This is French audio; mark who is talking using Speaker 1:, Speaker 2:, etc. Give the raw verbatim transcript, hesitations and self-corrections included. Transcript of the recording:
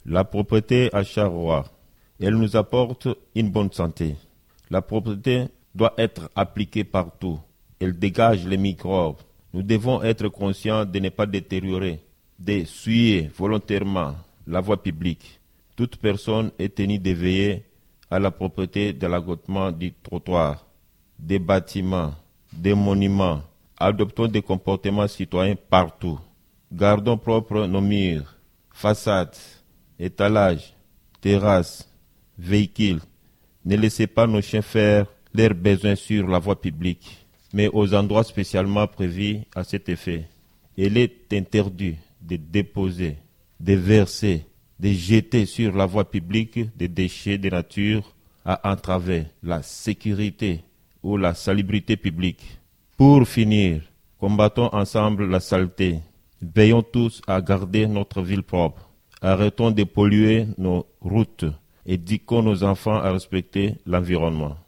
Speaker 1: La propreté à Charleroi, elle nous apporte une bonne santé. La propreté doit être appliquée partout. Elle dégage les microbes. Nous devons être conscients de ne pas détériorer, de souiller volontairement la voie publique. Toute personne est tenue de veiller à la propreté de l'accotement du trottoir, des bâtiments, des monuments. Adoptons des comportements citoyens partout. Gardons propres nos murs, façades, étalages, terrasses, véhicules. Ne laissez pas nos chiens faire leurs besoins sur la voie publique, mais aux endroits spécialement prévus à cet effet. Il est interdit de déposer, de verser, de jeter sur la voie publique des déchets de nature à entraver la sécurité ou la salubrité publique. Pour finir, combattons ensemble la saleté. Veillons tous à garder notre ville propre. Arrêtons de polluer nos routes. Éduquons nos enfants à respecter l'environnement.